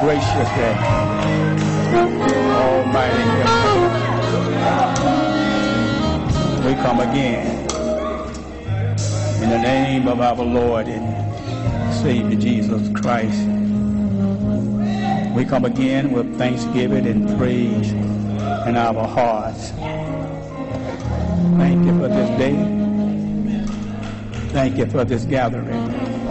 gracious and almighty God, we come again in the name of our Lord and Savior Jesus Christ. We come again with thanksgiving and praise in our hearts. Thank you for this day. Thank you for this gathering.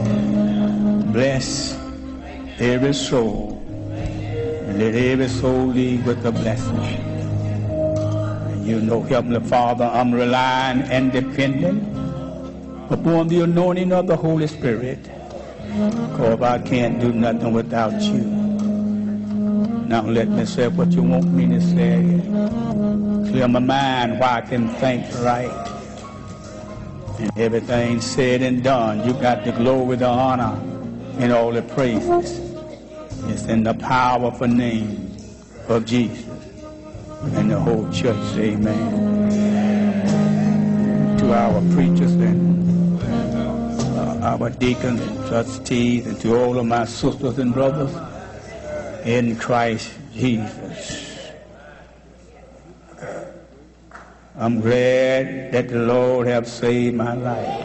Bless every soul, and let every soul leave with a blessing. And you know, Heavenly Father, I'm relying and depending upon the anointing of the Holy Spirit, because I can't do nothing without you. Now let me say what you want me to say. Clear my mind where I can think right. And everything said and done, you got the glory, the honor, and all the praises. It's in the powerful name of Jesus. And the whole church, amen. To our preachers and our deacons and trustees, and to all of my sisters and brothers in Christ Jesus. I'm glad that the Lord have saved my life.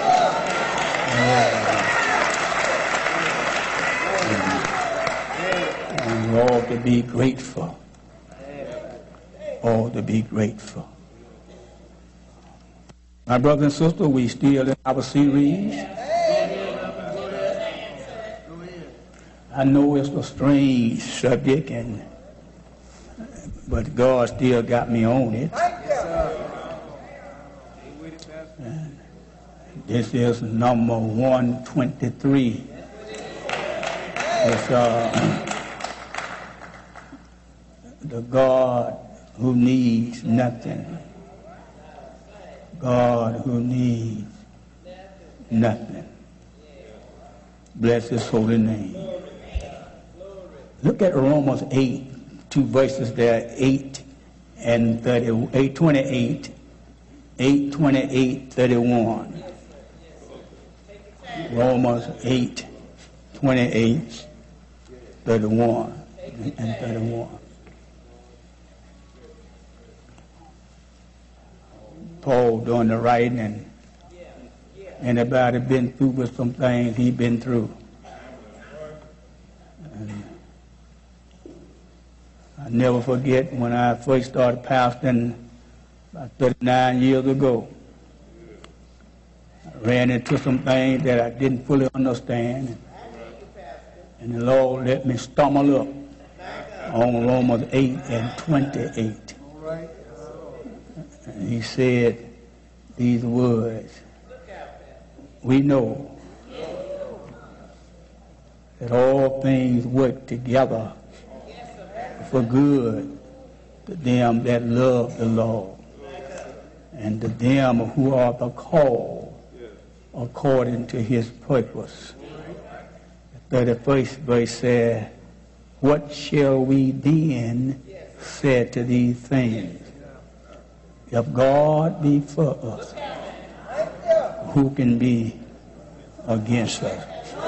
And all to be grateful. All to be grateful. My brothers and sisters, we still in our series. I know it's a strange subject, but God still got me on it. And this is number 123. It's the God who needs nothing. God who needs nothing. Bless his holy name. Look at Romans 8, 2 verses there, 8 and 30, 8:28, 8:28-31. Romans 8:28, 31 and 31. Paul doing the writing, and anybody been through with some things he been through. And I never forget when I first started pastoring about 39 years ago. I ran into some things that I didn't fully understand, and the Lord let me stumble up on Romans 8 and 28. And he said these words, we know that all things work together for good to them that love the Lord, and to them who are the called according to his purpose. The 31st verse says, what shall we then say to these things? If God be for us, who can be against us?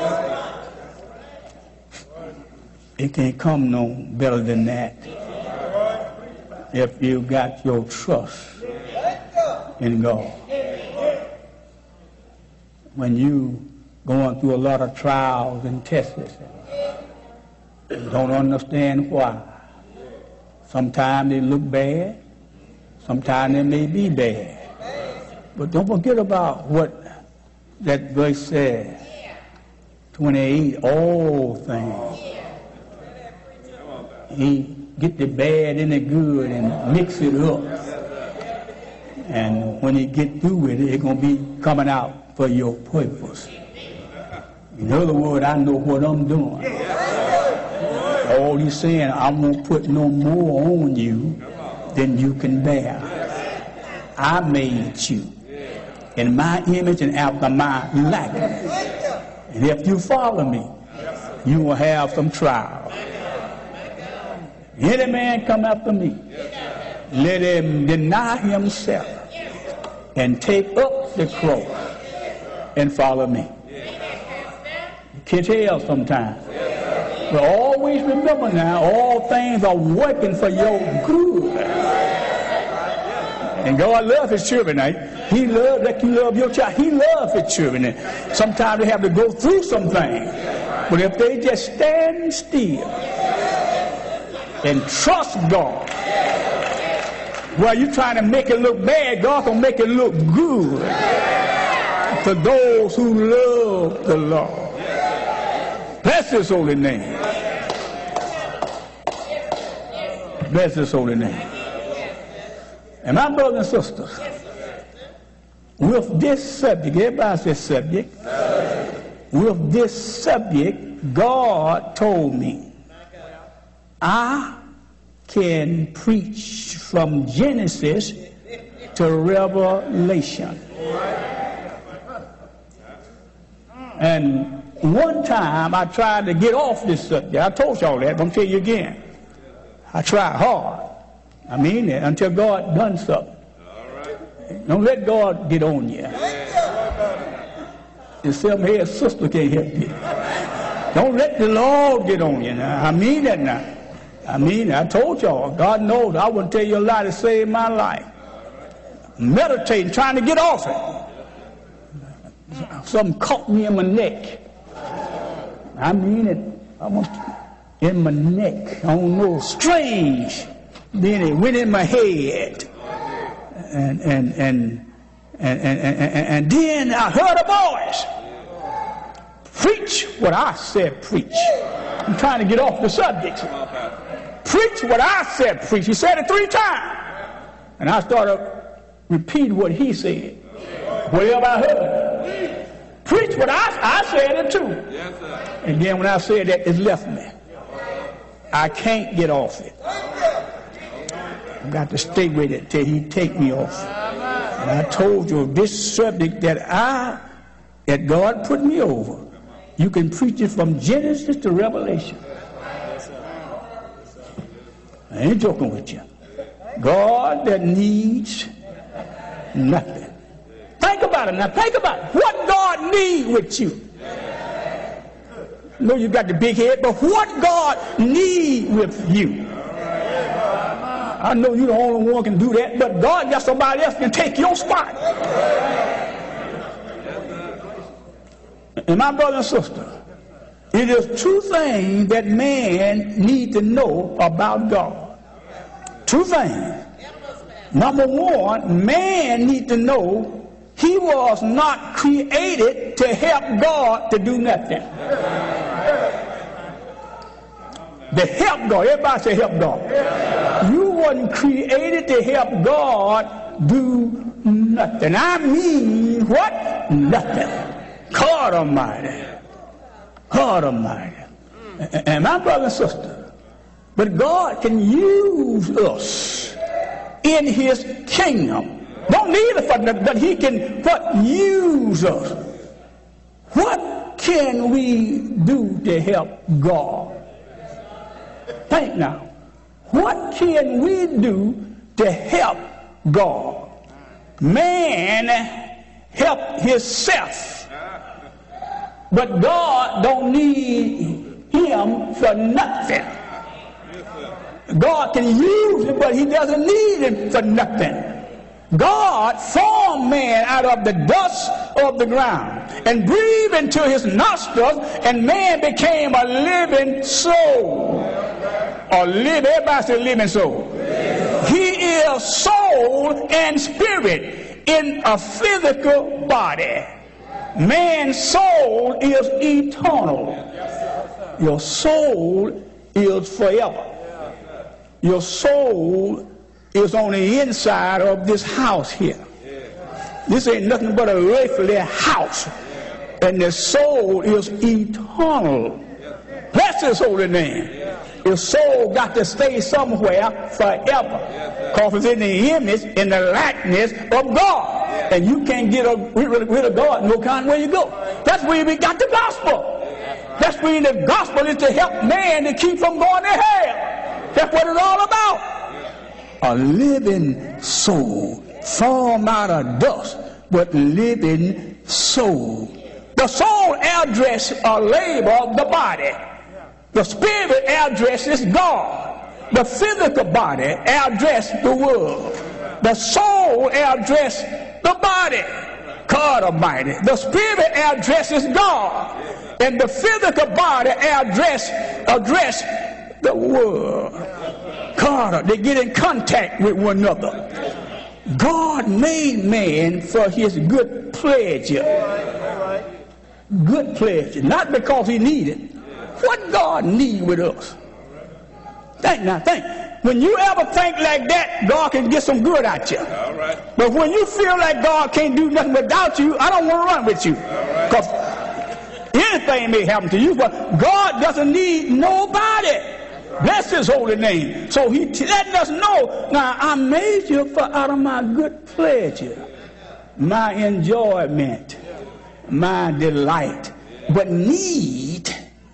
It can't come no better than that if you got your trust in God. When you going through a lot of trials and tests and don't understand why. Sometimes they look bad, sometimes they may be bad. But don't forget about what that verse says. 28, all things. He get the bad and the good and mix it up. And when he get through with it, it's going to be coming out for your purpose. In other words, I know what I'm doing. All he's saying, I won't put no more on you than you can bear. I made you in my image and after my likeness. And if you follow me, you will have some trials. Any man come after me, let him deny himself and take up the cross and follow me. You can tell sometimes But always remember now, all things are working for your good. And God loves his children. Now, he loves like you love your child. He loves his children. And sometimes they have to go through some things. But if they just stand still and trust God, while you're trying to make it look bad, God will make it look good to those who love the Lord. Bless his holy name. Bless his holy name. And my brothers and sisters, with this subject, everybody says subject, with this subject, God told me I can preach from Genesis to Revelation. And one time I tried to get off this subject. I told y'all that, but I'm telling you again. I tried hard. I mean it until God done something. Don't let God get on you. And some here sister can't help you. Don't let the Lord get on you now. I mean that now. I mean, I told y'all, God knows I wouldn't tell you a lie to save my life. Meditating, trying to get off it. Something caught me in my neck. I mean it. Almost in my neck. I don't know, strange. Then it went in my head. And then I heard a voice. Preach what I said preach. I'm trying to get off the subject. Preach what I said preach. He said it 3 times. And I started repeating what he said. Whatever I heard. Preach what I said it too. And then when I said that, it left me. I can't get off it. I've got to stay with it till he take me off. And I told you this subject that God put me over, you can preach it from Genesis to Revelation. I ain't joking with you. God that needs nothing. Think about it now. Think about it. What God needs with you. I know you got the big head, but what God needs with you. I know you're the only one can do that, but God got somebody else can take your spot. And my brother and sister, it is 2 things that man need to know about God. 2 things. Number 1, man need to know he was not created to help God to do nothing. To help God. Everybody say help God. You wasn't created to help God do nothing. I mean what? Nothing. God Almighty. God Almighty. And my brother and sister, but God can use us in his kingdom. Don't need it for nothing, but he can use us. What can we do to help God? Think now. What can we do to help God? Man help himself, but God don't need him for nothing. God can use him, but he doesn't need him for nothing. God formed man out of the dust of the ground and breathed into his nostrils, and man became a living soul. Everybody say living soul. He is soul and spirit in a physical body. Man's soul is eternal. Your soul is forever. Your soul is on the inside of this house here. This ain't nothing but a earthly house. And the soul is eternal. Bless his holy name. Your soul got to stay somewhere forever. Because it's in the image, in the likeness of God. And you can't get rid of God no kind of way you go. That's where we got the gospel. That's where the gospel is to help man to keep from going to hell. That's what it's all about. A living soul formed out of dust, but living soul. The soul address or label the body. The spirit addresses God. The physical body addresses the world. The soul addresses the body. God Almighty. The spirit addresses God. And the physical body address the world. God, they get in contact with one another. God made man for his good pleasure. Good pleasure. Not because he needed. What God need with us? Think. When you ever think like that, God can get some good out you. But when you feel like God can't do nothing without you, I don't want to run with you. Because anything may happen to you, but God doesn't need nobody. Bless his holy name. So he letting us know, now I made you for out of my good pleasure, my enjoyment, my delight. But need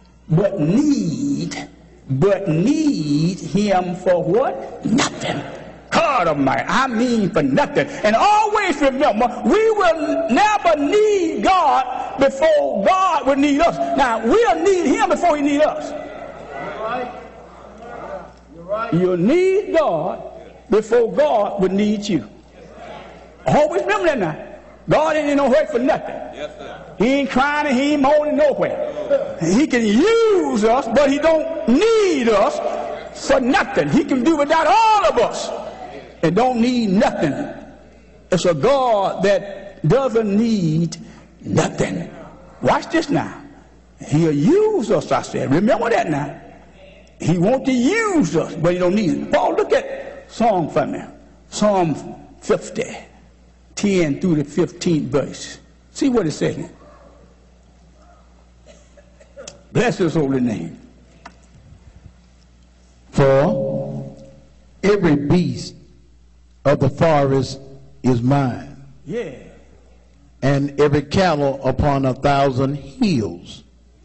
him for what? Nothing. God Almighty, I mean for nothing. And always remember, we will never need God before God will need us. Now, we'll need him before he needs us. You'll need God before God will need you. Always remember that now. God ain't in no hurry for nothing. He ain't crying and he ain't moaning nowhere. He can use us, but he don't need us for nothing. He can do without all of us and don't need nothing. It's a God that doesn't need nothing. Watch this now. He'll use us, I said. Remember that now. He wants to use us, but he don't need it. Paul, look at Psalm for me. Psalm 50, 10 through the 15th verse. See what it's saying. Bless his holy name. For every beast of the forest is mine. Yeah. And every cattle upon 1,000 hills.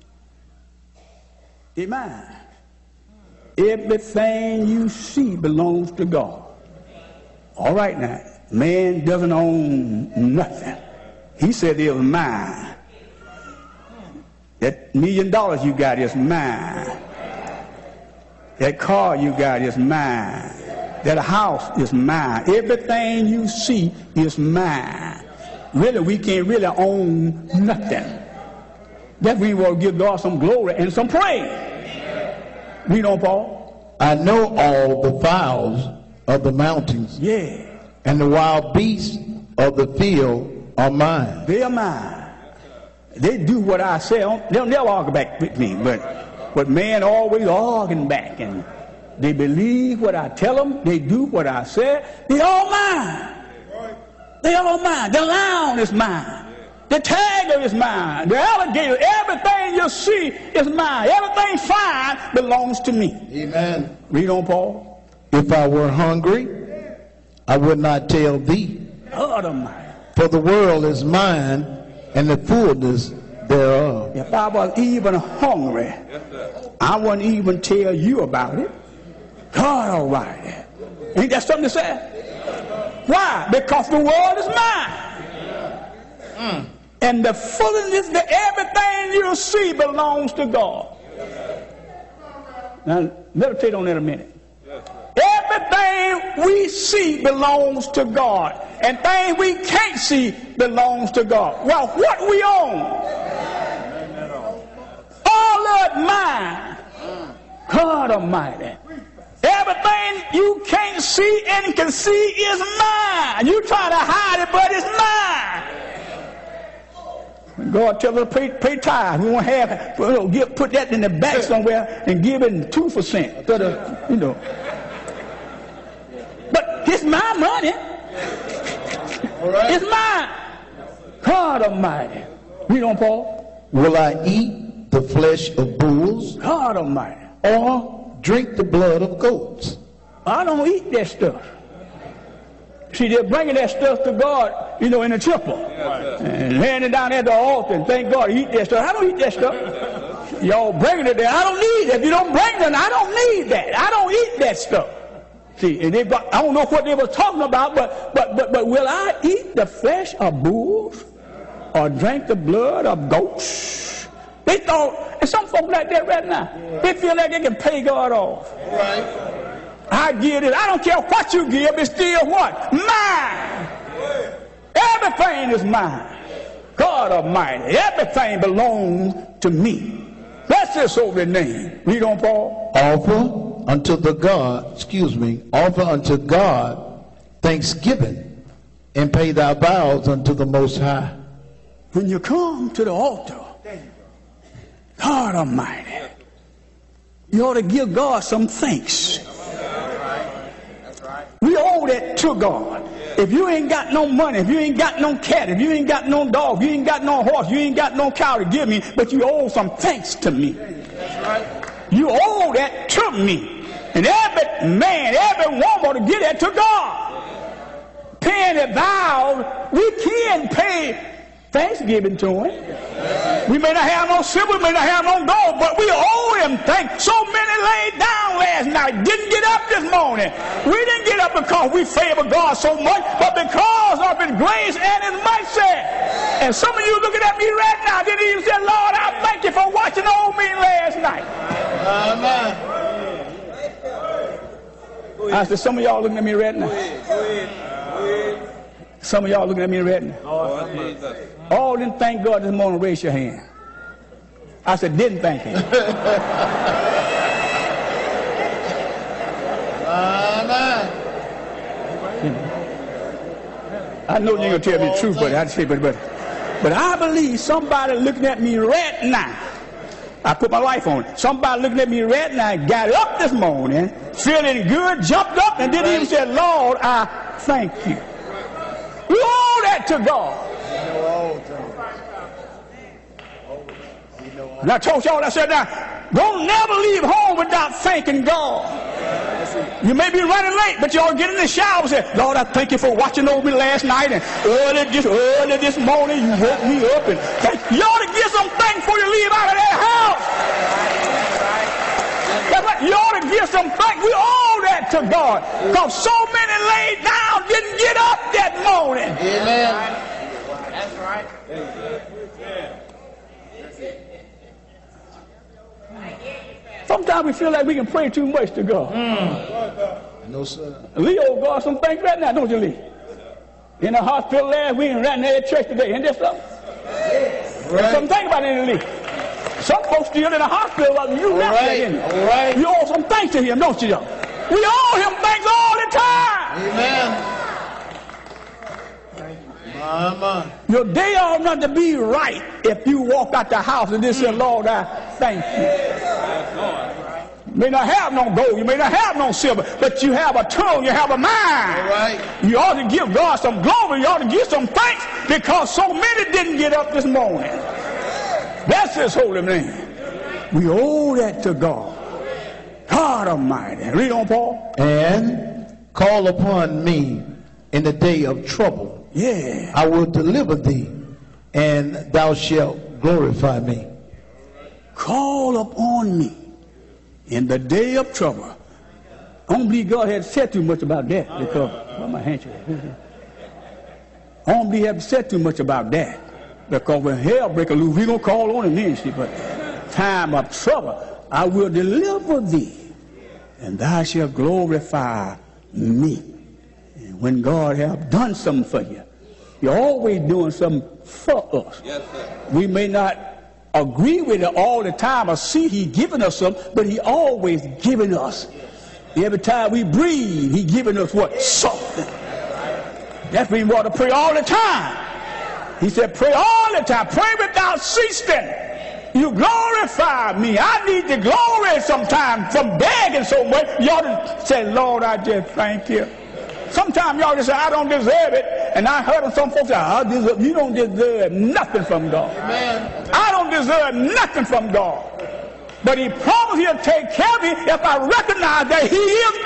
Is mine. Everything you see belongs to God. All right now. Man doesn't own nothing. He said it was mine. That $1 million you got is mine. That car you got is mine. That house is mine. Everything you see is mine. Really, we can't really own nothing. That we will give God some glory and some praise. Read on, Paul. I know all the fowls of the mountains. Yeah. And the wild beasts of the field are mine. They are mine. They do what I say. They'll never argue back with me, but man always arguing back, and they believe what I tell them. They do what I say. They all mine. They all mine. The lion is mine. The tiger is mine. The alligator, everything you see is mine. Everything fine belongs to me. Amen. Read on, Paul. If I were hungry, I would not tell thee. God Almighty. For the world is mine, and the fullness thereof. If I was even hungry, I wouldn't even tell you about it. God Almighty. Ain't that something to say? Why? Because the world is mine. And the fullness, everything you see belongs to God. Now, meditate on that a minute. Everything we see belongs to God. And things we can't see belongs to God. Well, what we own, all of it mine. God Almighty. Everything you can't see and can see is mine. You try to hide it, but it's mine. When God tells us to pay tithe, we won't have, put that in the back somewhere and give it 2% to the, But it's my money. Right. It's mine. God Almighty. Read on, Paul. Will I eat the flesh of bulls? God Almighty. Or drink the blood of goats? I don't eat that stuff. See, they're bringing that stuff to God, in the temple. And laying it down at the altar and thank God eat that stuff. I don't eat that stuff. Y'all bringing it there. I don't need it. If you don't bring it, I don't need that. I don't eat that stuff. See, and I don't know what they were talking about, but will I eat the flesh of bulls or drink the blood of goats? They thought, And some folk like that right now. They feel like they can pay God off. I give it. I don't care what you give. It's still what? Mine. Everything is mine. God Almighty. Everything belongs to me. That's His holy name. Read on, Paul. Offer unto God thanksgiving, and pay thy vows unto the Most High. When you come to the altar, God Almighty, you ought to give God some thanks. We owe that to God. If you ain't got no money, if you ain't got no cat, if you ain't got no dog, you ain't got no horse, you ain't got no cow to give me, but you owe some thanks to me. You owe that to me. And every man, every woman ought to give that to God. Paying the vows, we can pay thanksgiving to Him. We may not have no silver, we may not have no gold, but we owe Him thanks. So many laid down last night, didn't get up this morning. We didn't get up because we favor God so much, but because of His grace and His mercy. And some of you looking at me right now didn't even say, Lord, I thank you for watching over me last night. Amen. I said, some of y'all looking at me right now. Some of y'all looking at me right now. All didn't thank God this morning, raise your hand. I said, didn't thank Him. I know you're going to tell me the truth, but I say, but I believe somebody looking at me right now. I put my life on it. Somebody looking at me right now got up this morning, feeling good, jumped up, and didn't even say, Lord, I thank you. We owe that to God. And I told y'all, I said, now, don't never leave home without thanking God. You may be running late, but you ought to get in the shower and say, Lord, I thank you for watching over me last night, and early this morning you woke me up, and you ought to give some thanks before you leave out of that house. That's right. You ought to give some thanks. We owe that to God, because so many laid down didn't get up that morning. Amen. That's right. Sometimes we feel like we can pray too much to God. No, sir. Lee owes God some thanks right now, don't you, Lee? In the hospital last week and right now at church today. Ain't that something? Right. Something to think about it, Lee. Some folks still in the hospital while you not there, in all right. You owe some thanks to Him, don't you, y'all? We owe Him thanks all the time. Amen. Your day ought not to be right if you walk out the house and just say, Lord, I thank you. You may not have no gold, you may not have no silver, but you have a tongue, you have a mind. All right. You ought to give God some glory, you ought to give some thanks, because so many didn't get up this morning. That's His holy name. We owe that to God. God Almighty. Read on, Paul. And call upon me in the day of trouble. Yeah. I will deliver thee, and thou shalt glorify me. Call upon me in the day of trouble. I don't believe God had said too much about that, because my handshake. I don't believe He had said too much about that, because when hell break loose, we gonna call on Him then. But time of trouble, I will deliver thee, and thou shalt glorify me. And when God have done something for you, He's always doing something for us. Yes, sir. We may not agree with it all the time or see He giving us something, but He always giving us. Every time we breathe, He giving us what? Something. That's why we want to pray all the time. He said, pray all the time. Pray without ceasing. You glorify me. I need the glory sometimes from begging so much. You ought to say, Lord, I just thank you. Sometimes y'all just say, I don't deserve it. And I heard some folks say, you don't deserve nothing from God. Amen. I don't deserve nothing from God. But He promised He'll take care of me if I recognize that He is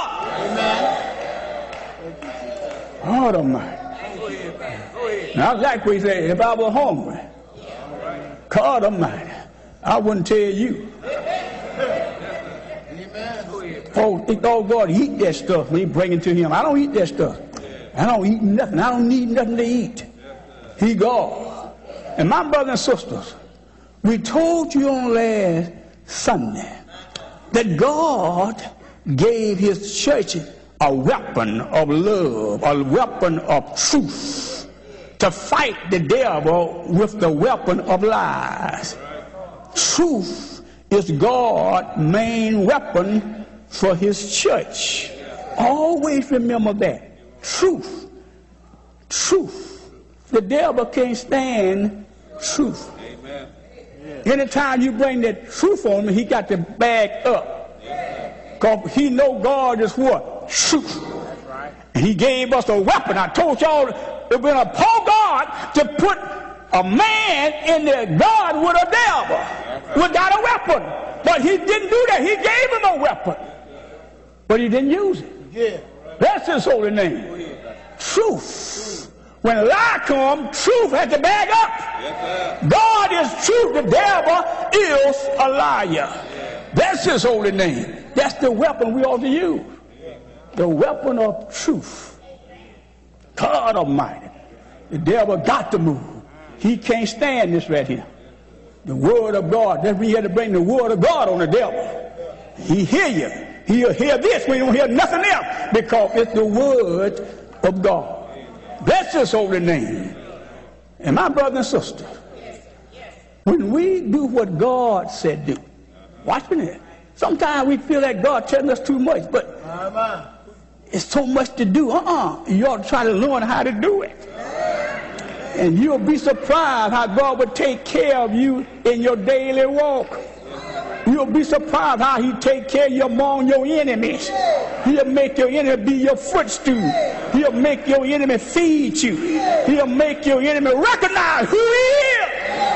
God. Amen. God Almighty. Now, I like what He said, if I were hungry, God Almighty, I wouldn't tell you. Folks think, oh, God, eat that stuff when He bring it to Him. I don't eat that stuff. I don't eat nothing. I don't need nothing to eat. He God. And my brothers and sisters, We told you on last Sunday that God gave his church a weapon of love, a weapon of truth, to fight the devil with the weapon of lies. Truth is God's main weapon for his church. Always remember that. Truth. Truth. The devil can't stand truth. Amen. Anytime you bring that truth on him, he got to back up. Because he know God is what? Truth. And he gave us a weapon. I told y'all it been upon God to put a man in the garden with a devil without a weapon. But he didn't do that. He gave him a weapon. But he didn't use it. Yeah. That's his holy name. Truth. When a lie comes, truth has to back up. God is truth. The devil is a liar. That's his holy name. That's the weapon we ought to use. The weapon of truth. God Almighty. The devil got to move. He can't stand this right here. The word of God. That's when you have to bring the word of God on the devil. He hear you. He'll hear this when you don't hear nothing else, because it's the word of God. Bless his holy name. And my brothers and sisters, when we do what God said do, watch me there. Sometimes we feel that God telling us too much, but it's so much to do. You ought to try to learn how to do it. And you'll be surprised how God will take care of you in your daily walk. You'll be surprised how he take care of you among your enemies. He'll make your enemy be your footstool. He'll make your enemy feed you. He'll make your enemy recognize who he is.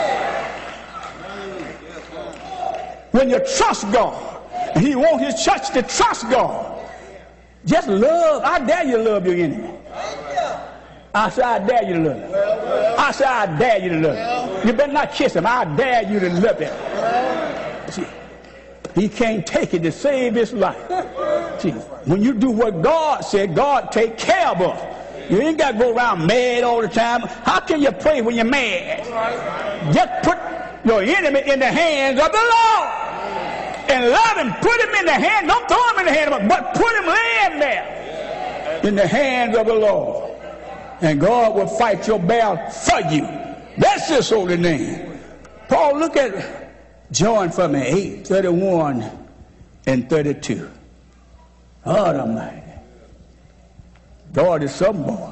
When you trust God, and he wants his church to trust God, just love. I dare you to love your enemy. I say, I dare you to love him. I say, I dare you to love him. You better not kiss him. I dare you to love him. See, he can't take it to save his life. See, when you do what God said, God take care of us. You ain't got to go around mad all the time. How can you pray when you're mad? Just put your enemy in the hands of the Lord. And love him. Put him in the hand. Don't throw him in the hand, but put him laying there in the hands of the Lord. And God will fight your battle for you. That's his holy name. Paul, look at John for me, 8:31 and 32. God Almighty. God is some boy.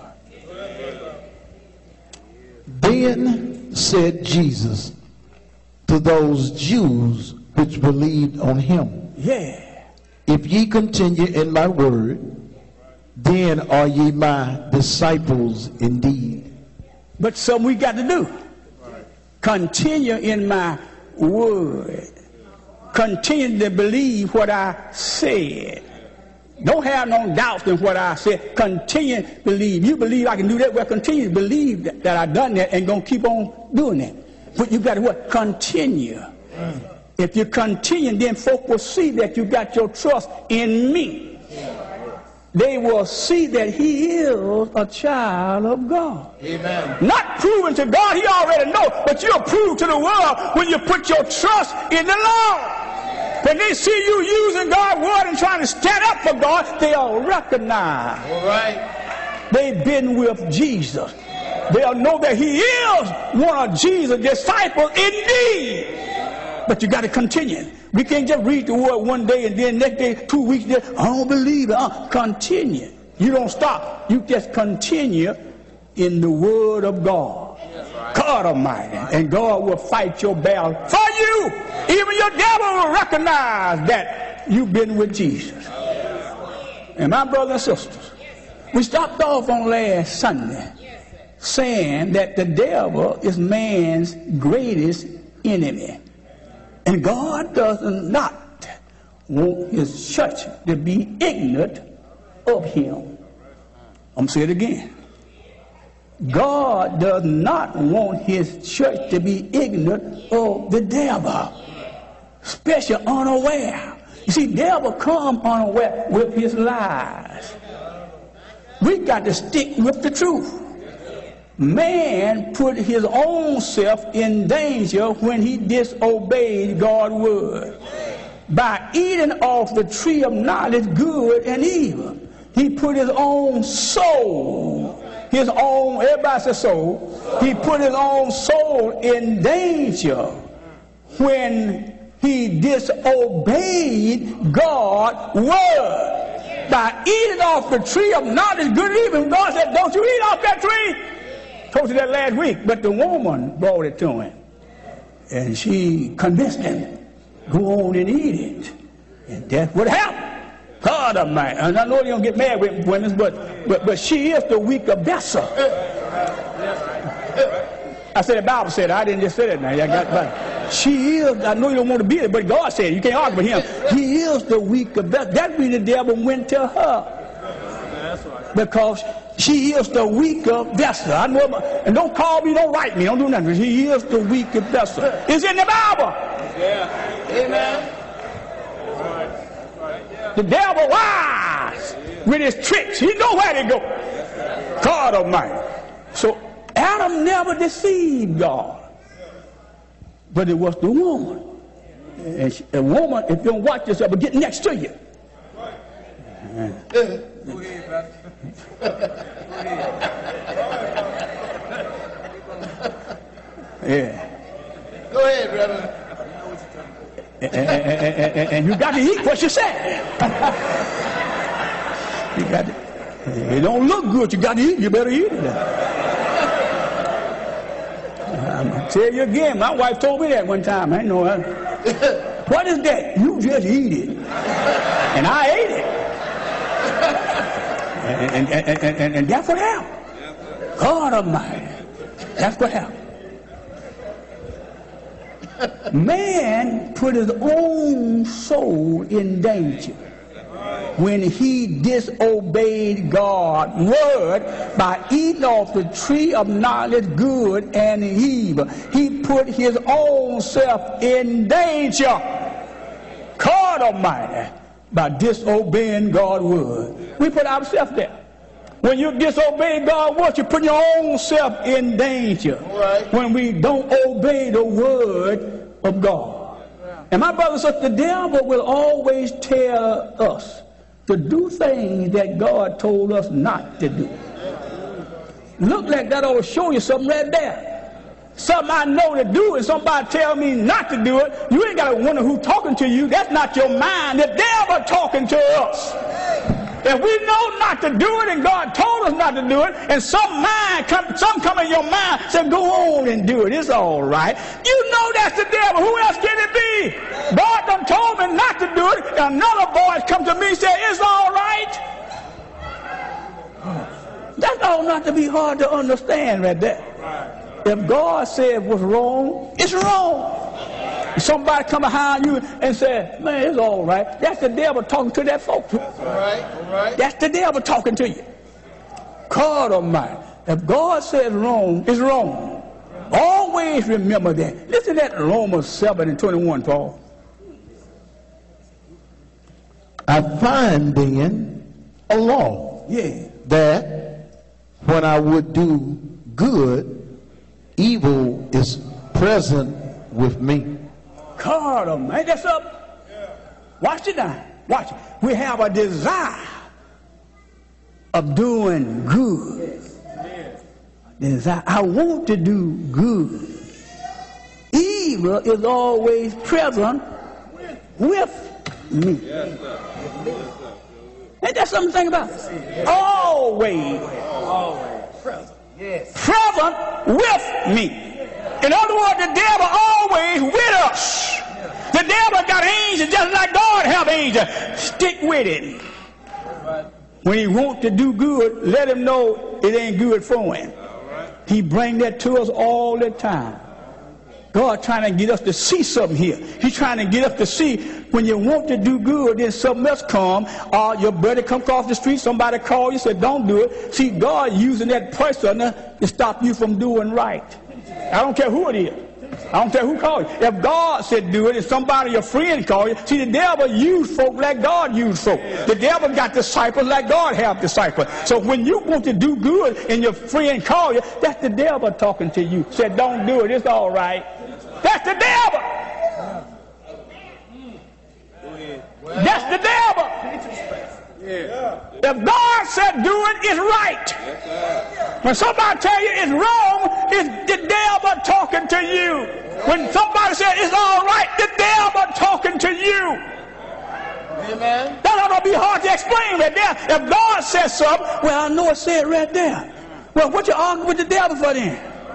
Then said Jesus to those Jews which believed on him, Yeah. if ye continue in my word, then are ye my disciples indeed. But something we got to do. Continue in my word. Continue to believe what I said. Don't have no doubts in what I said. Continue to believe. You believe I can do that? Well, continue to believe that I done that and going to keep on doing that. But you got to what? Continue. If you continue, then folk will see that you got your trust in me. They will see that he is a child of God. Amen. Not proven to God, he already knows, but you'll prove to the world when you put your trust in the Lord. When they see you using God's word and trying to stand up for God, they'll recognize. All right. They've been with Jesus. They'll know that he is one of Jesus' disciples indeed. But you got to continue. We can't just read the word one day and then next day, 2 weeks, I don't believe it. Continue. You don't stop. You just continue in the word of God. Right. God Almighty. And God will fight your battle for you. Even your devil will recognize that you've been with Jesus. And my brothers and sisters, we stopped off on last Sunday saying that the devil is man's greatest enemy. And God does not want his church to be ignorant of him. I'm going to say it again. God does not want his church to be ignorant of the devil, especially unaware. You see, devil come unaware with his lies. We got to stick with the truth. man put his own self in danger when he disobeyed God's word. By eating off the tree of knowledge, good and evil, he put his own soul, his own, everybody says soul, he put his own soul in danger when he disobeyed God's word. By eating off the tree of knowledge, good and evil, God said, don't you eat off that tree. Told you that last week, but the woman brought it to him. And she convinced him, go on and eat it. And that's what happened. God Almighty. And I know you don't get mad with women, but she is the weaker vessel. I said the Bible said it. I didn't just say that now. She is, I know you don't want to be it, but God said it. You can't argue with him. He is the weaker vessel. That means the devil went to her. Because she is the weaker vessel. I know, and don't call me, don't write me, don't do nothing. He is the weaker vessel. It's in the Bible. Yeah. Amen. The devil wise with his tricks. He know where to go. God Almighty. So Adam never deceived God. But it was the woman. And a woman, if you don't watch yourself, will get next to you. Yeah. Go ahead, brother. And you got to eat what you said. You got to. It don't look good. You got to eat. You better eat it. I'm gonna tell you again. My wife told me that one time. I know. What is that? You just eat it. And I ate it. And that's what happened. God Almighty. That's what happened. Man put his own soul in danger when he disobeyed God's word by eating off the tree of knowledge, good and evil. He put his own self in danger. God Almighty, by disobeying God's word. We put ourselves there. When you disobey God's word, you put your own self in danger. Right. When we don't obey the word of God. Yeah. And my brothers and sisters, the devil will always tell us to do things that God told us not to do. Look like that ought to show you something right there. Something I know to do and somebody tell me not to do it. You ain't got to wonder who's talking to you. That's not your mind. The devil talking to us. If we know not to do it and God told us not to do it, and some come in your mind, say, go on and do it. It's all right. You know that's the devil. Who else can it be? God done told me not to do it, and another voice come to me and say, it's all right. That ought not to be hard to understand right there. If God said what's wrong, it's wrong. Somebody come behind you and say, man, it's all right. That's the devil talking to that folk. All right. That's the devil talking to you. God Almighty. If God says wrong, it's wrong. Always remember that. Listen to that Romans 7:21, Paul. I find then a law. Yeah. That when I would do good, evil is present with me. God Almighty, that's up. Watch it now. Watch it. We have a desire of doing good. Desire. I want to do good. Evil is always present with me. Ain't that something to think about? Always. Present. Yes. Present with me. In other words, the devil always with us. The devil got angels just like God have angels. Stick with it. When he wants to do good, let him know it ain't good for him. He bring that to us all the time. God trying to get us to see something here. He's trying to get us to see when you want to do good, then something else come, or your brother come across the street, somebody call you, say don't do it. See, God using that person to stop you from doing right. I don't care who it is. I don't care who called you. If God said do it, if somebody, your friend called you, see, the devil used folk like God used folk. The devil got disciples like God have disciples. So when you want to do good and your friend call you, that's the devil talking to you. Said, don't do it, it's all right. That's the devil. That's the devil. If God said do it, it's right. When somebody tell you it's wrong, it's the devil talking to you. When somebody says it's all right, the devil talking to you. Amen. That ought to be hard to explain right there. If God says something, well, I know it said right there. Well, what you arguing with the devil for then?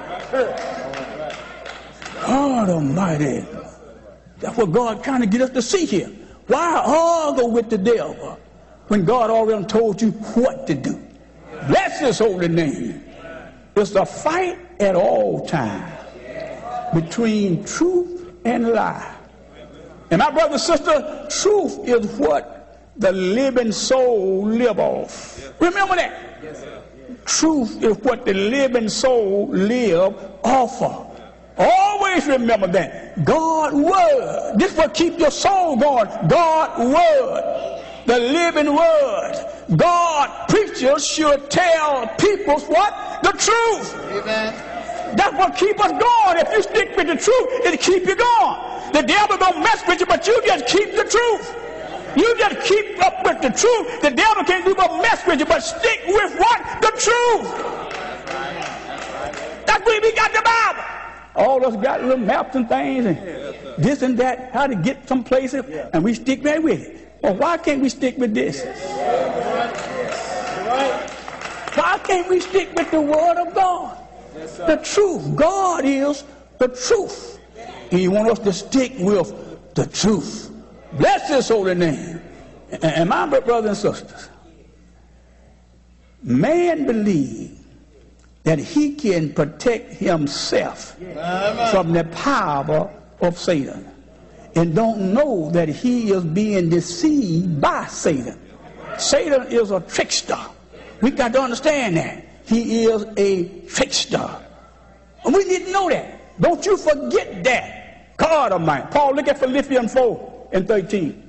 God Almighty. That's what God trying to get us to see here. Why argue with the devil when God already told you what to do? Bless his holy name. It's a fight at all times between truth and lie. And my brother and sister, truth is what the living soul live off. Remember that. Truth is what the living soul live off of. Always remember that. God's word. This is what keeps your soul going. God's word. The living word. God, preachers should tell people what? The truth. Amen. That's what keeps us going. If you stick with the truth, it'll keep you going. The devil don't mess with you, but you just keep the truth. You just keep up with the truth. The devil can't do but mess with you, but stick with what? The truth. That's where we got the Bible. All of us got little maps and things and this and that, how to get some places, and we stick right with it. Well, why can't we stick with this? Why can't we stick with the word of God? The truth. God is the truth. And you want us to stick with the truth. Bless his holy name. And my brothers and sisters, man believes that he can protect himself from the power of Satan, and don't know that he is being deceived by Satan. Satan is a trickster. We got to understand that. He is a trickster. And we need to know that. Don't you forget that. God Almighty. Paul, look at Philippians 4 and 13.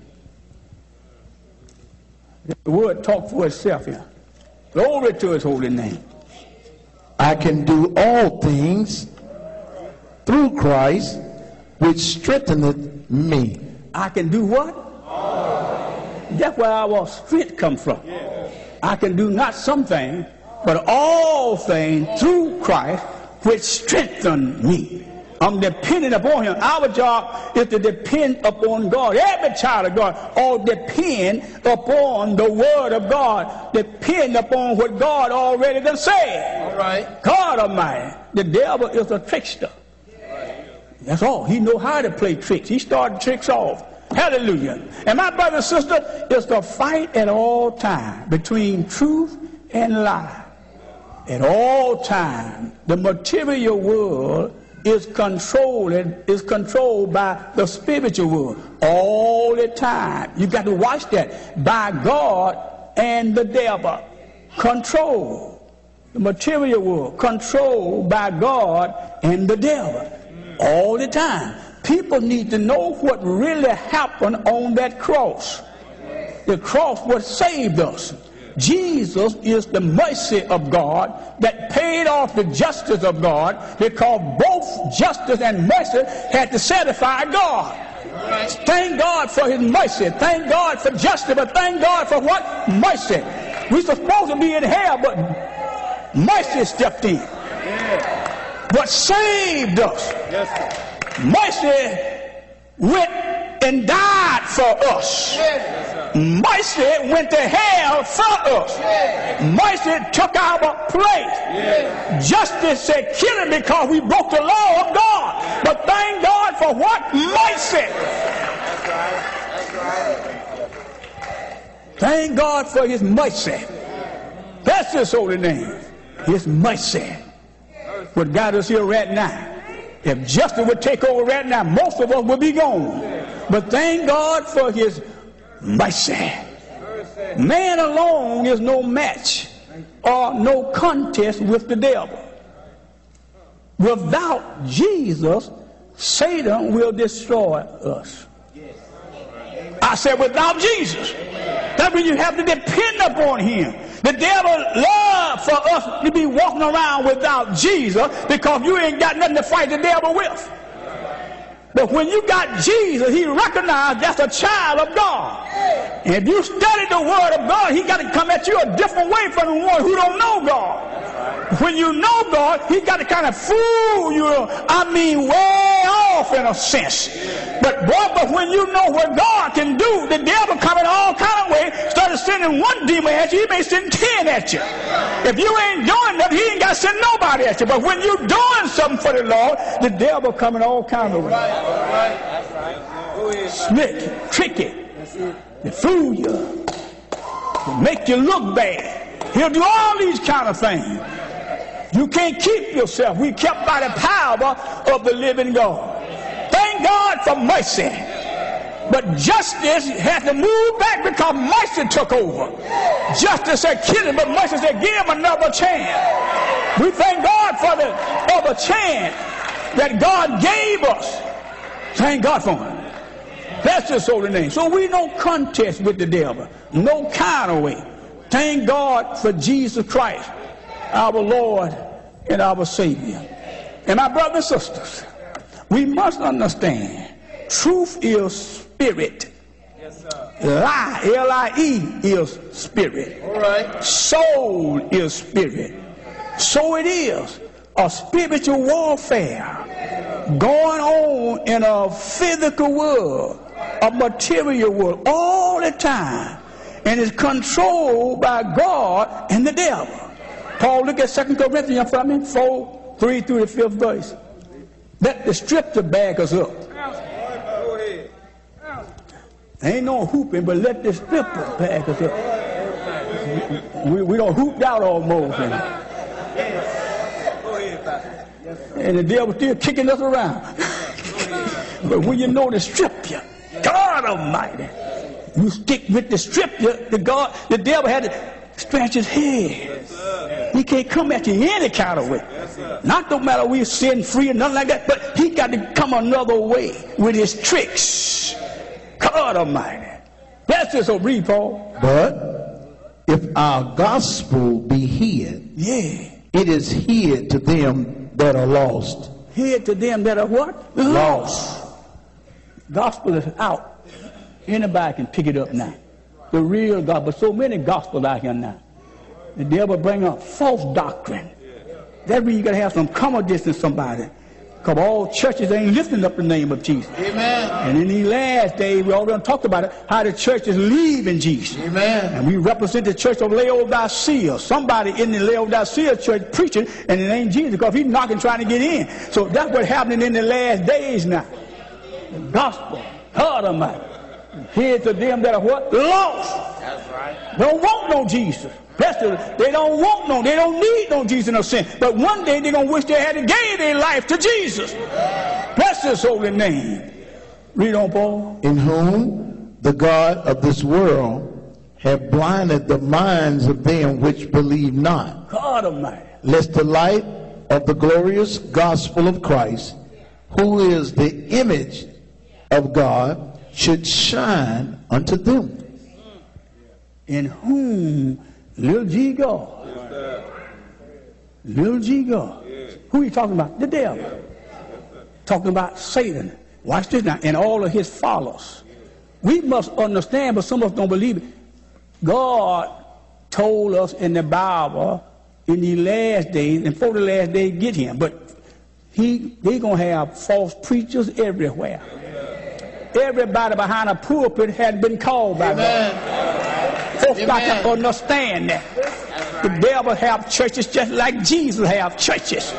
The word talks for itself here. Glory to his holy name. I can do all things through Christ, which strengtheneth me. I can do what? That's where our strength comes from. I can do not some things, but all things through Christ, which strengthen me. I'm dependent upon him. Our job is to depend upon God. Every child of God all depend upon the word of God. Depend upon what God already done said. All right. God Almighty. The devil is a trickster. That's all. He know how to play tricks. He started tricks off. Hallelujah. And my brother and sister, it's the fight at all times between truth and lie. At all times, the material world is controlled by the spiritual world all the time. You got to watch that. By God and the devil. Control. The material world controlled by God and the devil all the time. People need to know what really happened on that cross. The cross what saved us. Jesus is the mercy of God that paid off the justice of God, because both justice and mercy had to satisfy God. Thank God for his mercy. Thank God for justice, but thank God for what? Mercy. We're supposed to be in hell, but mercy stepped in. What saved us? Mercy went and died for us. Mercy went to hell for us. Mercy took our place. Justice said kill him because we broke the law of God. But thank God for what? Mercy. Thank God for his mercy. That's his holy name. His mercy. What got us here right now. If justice would take over right now, most of us would be gone. But thank God for his mercy. Man alone is no match or no contest with the devil. Without Jesus Satan will destroy us. I said without Jesus. That means you have to depend upon him. The devil loves for us to be walking around without Jesus because you ain't got nothing to fight the devil with. But when you got Jesus, he recognized that's a child of God. And if you study the word of God, he got to come at you a different way from the one who don't know God. When you know God, he got to kind of fool you, way off in a sense. But when you know what God can do, the devil come in all kind of ways. Instead of sending one demon at you, he may send 10 at you. If you ain't doing nothing, he ain't got to send nobody at you. But when you're doing something for the Lord, the devil come in all kind of ways. Slick, tricky, to fool you, to make you look bad. He'll do all these kind of things. You can't keep yourself. We kept by the power of the living God. Thank God for mercy. But justice had to move back because mercy took over. Justice said kill him, but mercy said give him another chance. We thank God for the other chance that God gave us. Thank God for him. That's his holy name. So we don't contest with the devil. No kind of way. Thank God for Jesus Christ, our Lord and our Savior. And my brothers and sisters, we must understand truth is spirit. Yes, sir. Lie, L-I-E, is spirit. All right. Soul is spirit. So it is a spiritual warfare going on in a physical world, a material world all the time, and is controlled by God and the devil. Paul, look at 2 Corinthians 4:3 through the 5th verse. Let the scripture back us up. Ain't no hooping, but let the scripture back us up. We don't hooped out almost. And the devil still kicking us around. But when you know the scripture, God Almighty, you stick with the scripture, the devil had to scratch his head. He can't come at you any kind of way. Not no matter we sin free or nothing like that, but he got to come another way with his tricks. God Almighty. That's just a read, Paul. But if our gospel be hid, it is hid to them that are lost. Hid to them that are what? Lost. Gospel is out. Anybody can pick it up now. The real God, but so many gospels out here now. The devil bring up false doctrine. That means you got to have some common distance somebody. Because all churches ain't lifting up the name of Jesus. Amen. And in these last days, we already talked about it, how the church is leaving Jesus. Amen. And we represent the church of Laodicea. Somebody in the Laodicea church preaching, and it ain't Jesus because he's knocking trying to get in. So that's what's happening in the last days now. The gospel, God Almighty, here to them that are what? Lost. That's right. Don't want no Jesus. They don't want no, they don't need no Jesus in a sense. But one day they're going to wish they had gave their life to Jesus. Bless his holy name. Read on, Paul. In whom the God of this world have blinded the minds of them which believe not. God Almighty. Lest the light of the glorious gospel of Christ, who is the image of God, should shine unto them. In whom little G God. Little G God. Who are you talking about? The devil. Talking about Satan. Watch this now. And all of his followers. We must understand, but some of us don't believe it. God told us in the Bible in the last days, and before the last days get him, but they're going to have false preachers everywhere. Everybody behind a pulpit had been called by God. Folks got to understand that. The devil have churches just like Jesus have churches.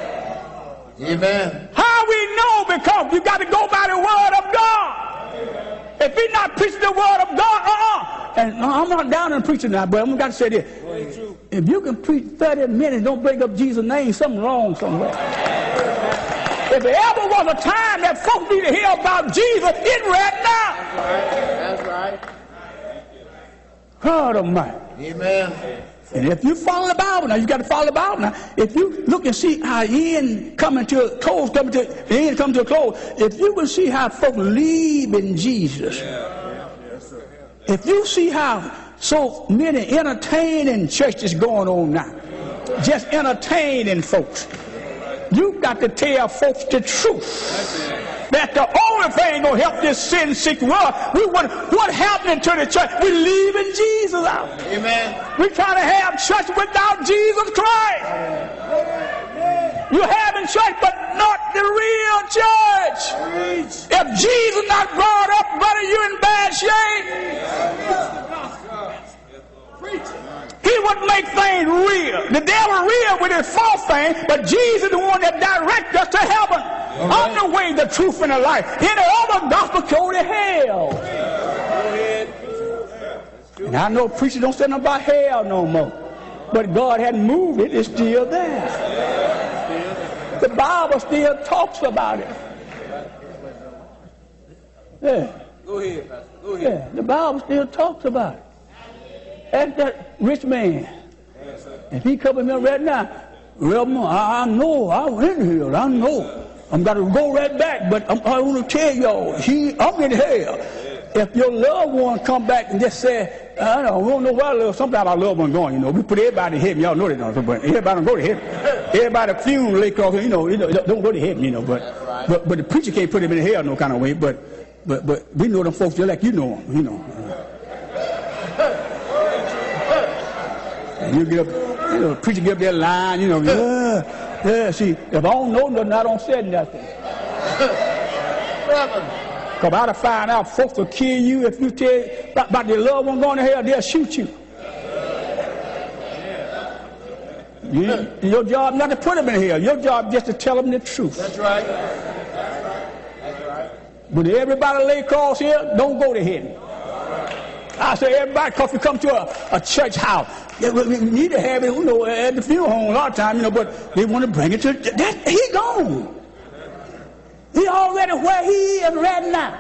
Amen. How we know? Because you got to go by the word of God. If he's not preaching the word of God, and I'm not down in preaching now, but I'm got to say this. If you can preach 30 minutes, don't bring up Jesus' name, something wrong somewhere. If there ever was a time that folks need to hear about Jesus, it's right now. That's right. God Almighty. Amen. And if you follow the Bible, now you got to follow the Bible. Now, if you look and see how end coming to a close, if you will see how folks leave in Jesus, if you see how so many entertaining churches going on now, just entertaining folks, you got to tell folks the truth. That the only thing gonna help this sin-sick world. What happening to the church? We leaving Jesus out. Amen. We trying to have church without Jesus Christ. You having church, but not the real church. If Jesus not brought up, brother, you in bad shape. He would make things real. The devil real with his false thing, but Jesus is the one that directs us to heaven. I'm the way, the truth, and the life. Any other gospel go to hell. And I know preachers don't say nothing about hell no more. But God hadn't moved it. It's still there. The Bible still talks about it. Yeah. Go ahead, Pastor. Go ahead. Yeah, the Bible still talks about it. And that rich man, if he come in here right now, well, I know, I went in here, I know. I'm going to go right back, but I want to tell y'all, I'm in hell. If your loved one come back and just say, I don't know why I love, sometimes our loved one going, we put everybody to heaven, y'all know that, but everybody don't go to heaven. Everybody funeral, they call, don't go to heaven, but the preacher can't put him in hell no kind of way, but we know them folks just like you know them, And you get up, preacher get up there line, see, if I don't know nothing, I don't say nothing. Because I'd find out folks will kill you if you tell about their loved one going to hell, they'll shoot you. Your job not to put them in hell. Your job just to tell them the truth. That's right. But everybody lay across here, don't go to heaven. I say everybody, because we come to a church house. We need to have it, at the funeral home a lot of times, but they want to bring it to that. He gone. He already where he is right now.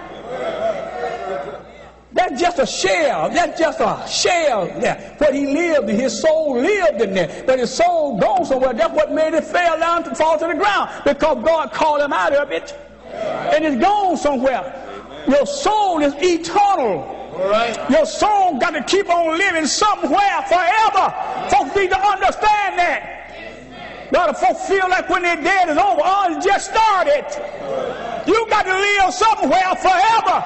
That's just a shell. That's just a shell there. What he lived in, his soul lived in there. But his soul gone somewhere. That's what made it fall to the ground. Because God called him out of it. And it's gone somewhere. Your soul is eternal. Right. Your soul got to keep on living somewhere forever. Folks need to understand that. A lot of folks feel like when they're dead is over. Oh, it just started. You got to live somewhere forever.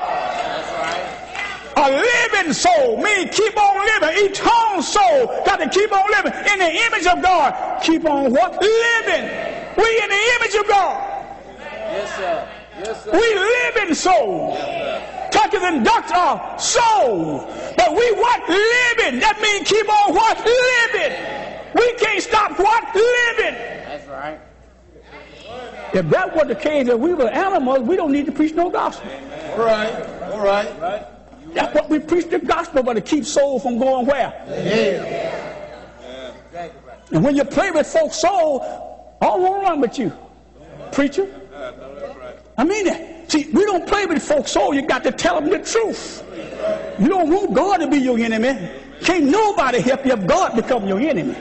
A living soul means keep on living. Eternal soul got to keep on living in the image of God. Keep on what? Living. We in the image of God. Yes, sir. Yes, sir. We live in soul. Touches and ducts are soul. But we what? Living. That means keep on what? Living. We can't stop what? Living. That's right. If that was the case, if we were animals, we don't need to preach no gospel. All right. All right. That's what we preach the gospel, but to keep soul from going where? Yeah. And when you play with folks' soul, all won't run with you. Preacher. I mean that. See, we don't play with folks' soul. You got to tell them the truth. You don't want God to be your enemy. Can't nobody help you if God become your enemy.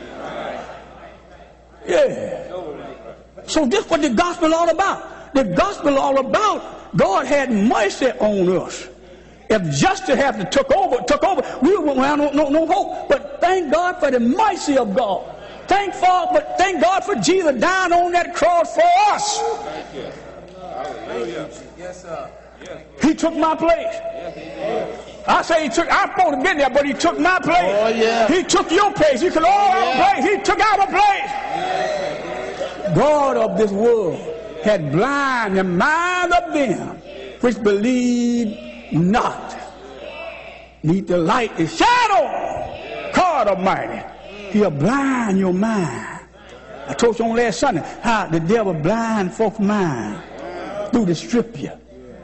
Yeah. So this is what the gospel all about. The gospel all about God had mercy on us. If justice had to took over, we wouldn't have no hope. But thank God for the mercy of God. Thank God for Jesus dying on that cross for us. Thank you. Hallelujah. Yes, sir. He took my place. I say I'm supposed to be there, but he took my place. Oh, yeah. He took your place. He took all our place. He took our place. God of this world had blinded the mind of them which believe not. Need the light, the shadow. God Almighty. He'll blind your mind. I told you on last Sunday how the devil blind folks' mind through the scripture.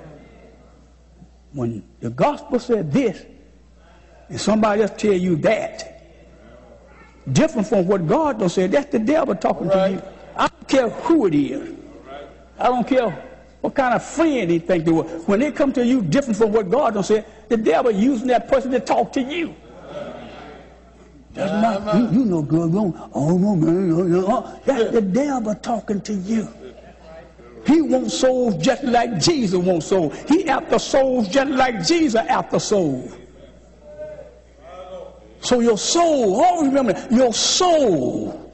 When the gospel said this, and somebody else tell you that, different from what God don't say, that's the devil talking to you. I don't care who it is. I don't care what kind of friend they think they were. When they come to you different from what God don't say, the devil using that person to talk to you. That's not, you know good. Oh, no, man. That's the devil talking to you. He wants souls just like Jesus wants souls. He after souls just like Jesus after souls. So your soul, always remember that, your soul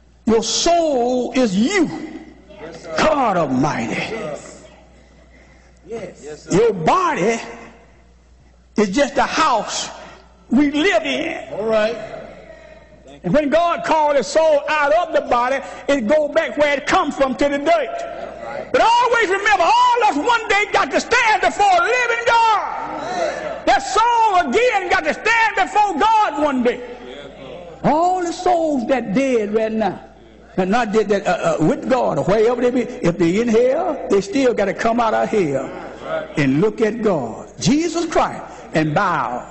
is you. Yes, God Almighty. Yes. Yes, your body is just a house we live in. All right. And when God called his soul out of the body, it goes back where it comes from, to the dirt. But always remember, all of us one day got to stand before a living God. That soul again got to stand before God one day. All the souls that dead right now, and not dead with God or wherever they be, if they in hell, they still got to come out of hell and look at God, Jesus Christ, and bow.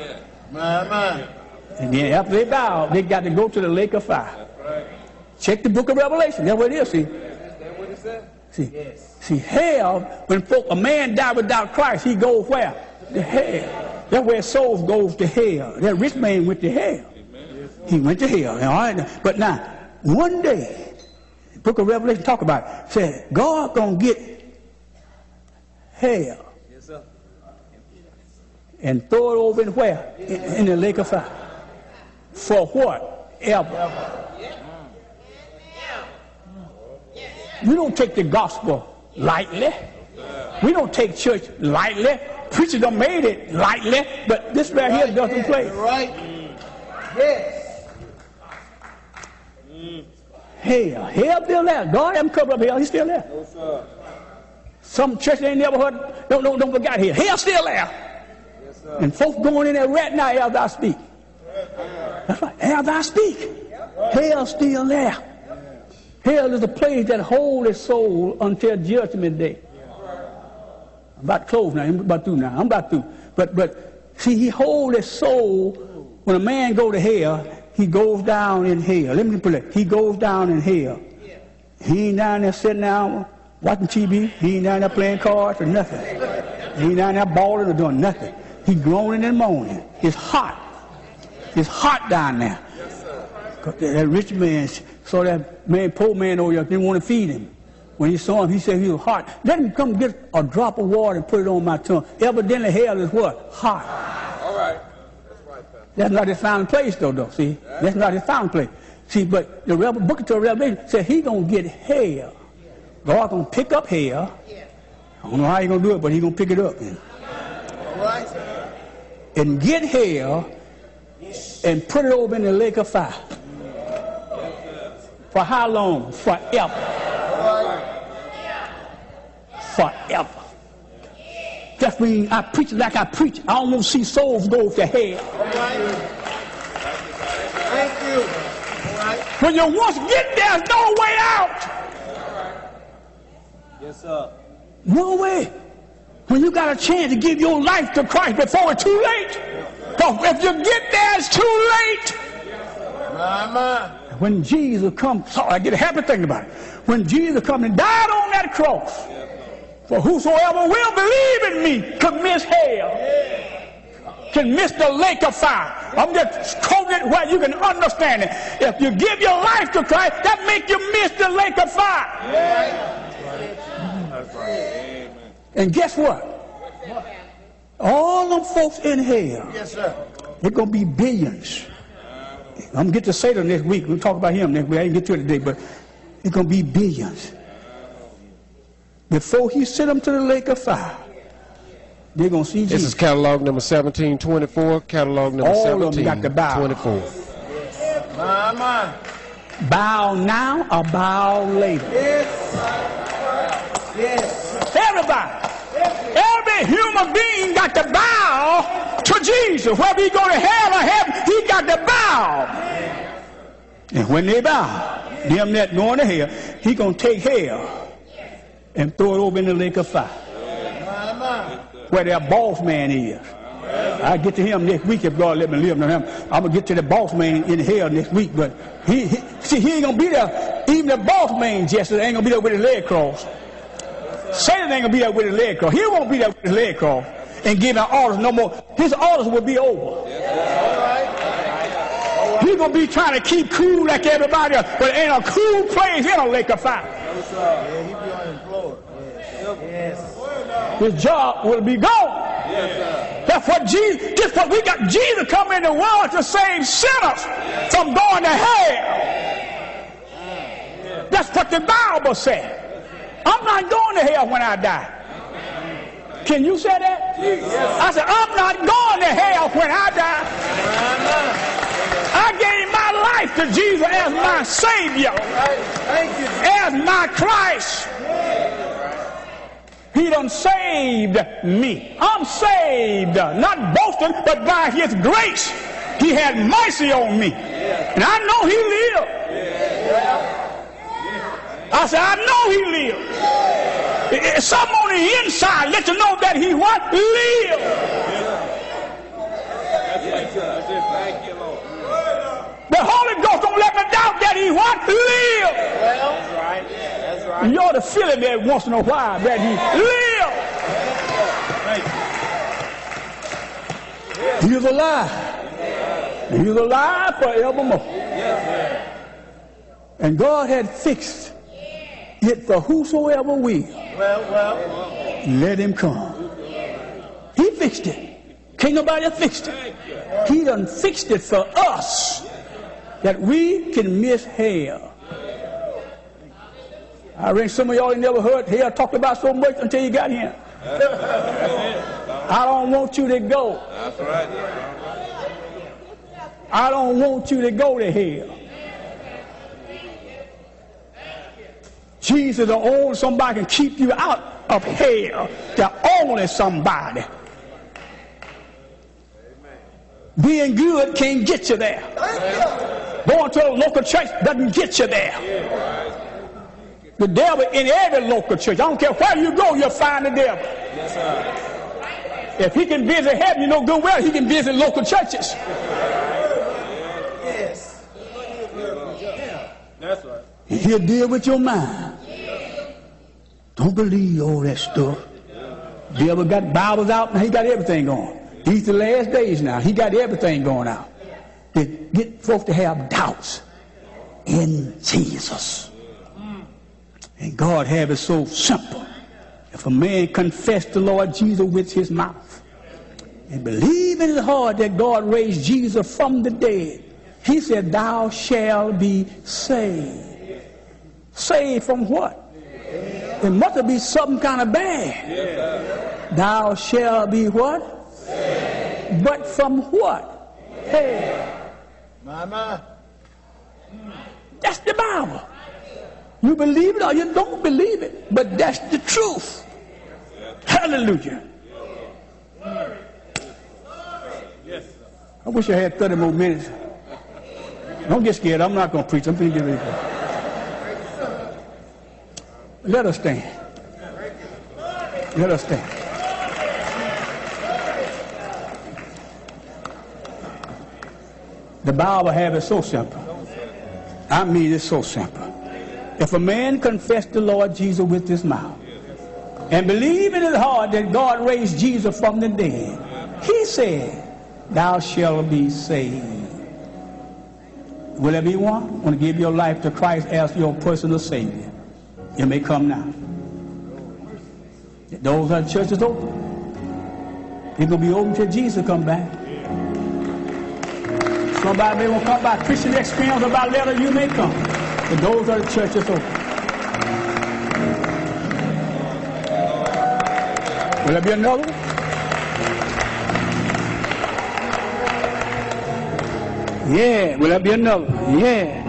And then after they bow, they got to go to the lake of fire. Check the book of Revelation. That's what it is. See, hell, when a man died without Christ, he goes where? To hell. That's where souls goes to hell. That rich man went to hell. He went to hell. All right? But now, one day, the book of Revelation talk about it. Said, God gonna get hell and throw it over in where? In the lake of fire. For what? Ever. We don't take the gospel lightly. We don't take church lightly. Preachers done made it lightly, but this right here doesn't play. Right. Yes. Hell still there. God haven't covered up hell. He's still there. No, sir. Some church ain't never heard. Don't forget hell. Hell's still there. Yes, sir. And folks going in there right now as I speak. That's right. As I speak, hell's still there. Hell is a place that holds a soul until judgment day. I'm about to close now. I'm about to. But see, he holds a soul. When a man go to hell, he goes down in hell. Let me put it. He goes down in hell. He ain't down there sitting down watching TV. He ain't down there playing cards or nothing. He ain't down there balling or doing nothing. He groaning and moaning. It's hot. It's hot down there. That rich man saw that poor man over there, didn't want to feed him. When he saw him, he said he was hot. Let him come get a drop of water and put it on my tongue. Evidently hell is what? Hot. All right. That's right, Pastor. That's not his found place, though, see? That's not his found place. See, but the book of Revelation said he going to get hell. God going to pick up hell. I don't know how he going to do it, but he going to pick it up. All right. And get hell and put it over in the lake of fire. For how long? Forever. Forever. That's when I preach like I preach. I don't want to see souls go to hell. Thank you. When you once get there, there's no way out. Yes, sir. No way. When you got a chance to give your life to Christ before it's too late. Because if you get there, it's too late. When Jesus comes, I get a happy thing about it. When Jesus comes and died on that cross, for whosoever will believe in me can miss hell, can miss the lake of fire. I'm just quoting it where you can understand it. If you give your life to Christ, that make you miss the lake of fire. That's right. Amen. And guess what? All them folks in hell, yes, sir, they're going to be billions. I'm going to get to Satan next week. We'll talk about him next week. I didn't get to it today, but it's going to be billions. Before he sent them to the lake of fire, they're going to see Jesus. This is catalog number 1724, catalog number all of them got to bow. 1724. Bow now or bow later. yes. Everybody. Every human being got to bow to Jesus. Whether he go to hell or heaven, he got to bow. And when they bow, them that going to hell, he going to take hell and throw it over in the lake of fire. Where their boss man is. I'll get to him next week if God let me live. I'm going to get to the boss man in hell next week. But he ain't going to be there. Even the boss man, Jesse, ain't going to be there with his leg crossed. Satan ain't going to be there with his leg crossed. He won't be there with his leg crossed and giving orders no more. His orders will be over. All going to be trying to keep cool like everybody else, but ain't a cool place in a lake of fire. Yeah, he be unemployed. Yes. His job will be gone. That's what Jesus, just what we got. Jesus come in the world to save sinners from going to hell. That's what the Bible said. I'm not going to hell when I die. Can you say that? I said, I'm not going to hell when I die. I gave my life to Jesus as my Savior, as my Christ. He done saved me. I'm saved, not boasting, but by His grace. He had mercy on me. And I know He lived. I said, I know He lived. Something on the inside let you know that He what? Lived. Thank you, Lord. The Holy Ghost don't let me doubt that He what? Lived. That's right. That's right. You ought to feel it there once in a while that He lived. He is alive. He is alive forevermore. And God had fixed it for whosoever will. Well. Let him come. He fixed it. Can't nobody fix it. He done fixed it for us that we can miss hell. I reckon some of y'all ain't never heard hell talked about so much until you got here. I don't want you to go. That's right. I don't want you to go to hell. Jesus the only somebody can keep you out of hell. The only somebody. Being good can't get you there. Going to a local church doesn't get you there. The devil in every local church. I don't care where you go, you'll find the devil. If he can visit heaven, you know good well he can visit local churches. Yes. That's right. He'll deal with your mind. Don't believe all that stuff. The devil got Bibles out and he got everything going. These the last days now. He got everything going out. To get folks to have doubts in Jesus. And God have it so simple. If a man confess the Lord Jesus with his mouth and believe in his heart that God raised Jesus from the dead, he said, thou shalt be saved. Saved from what? It must be something kind of bad. Thou shalt be what? But from what? Hell. Mama. That's the Bible. You believe it or you don't believe it, but that's the truth. Hallelujah. I wish I had 30 more minutes. Don't get scared. I'm not going to preach. I'm going to get ready to go. Let us stand. Let us stand. The Bible have it so simple. I mean, it's so simple. If a man confess the Lord Jesus with his mouth and believe in his heart that God raised Jesus from the dead, he said, thou shalt be saved. Will there be one? Want to give your life to Christ as your personal Savior? You may come now. Those are the churches open. They're going to be open till Jesus come back. Somebody may want to come by Christian experience about later, you may come. But those are the churches open. Will there be another one? Yeah. Will there be another one? Yeah.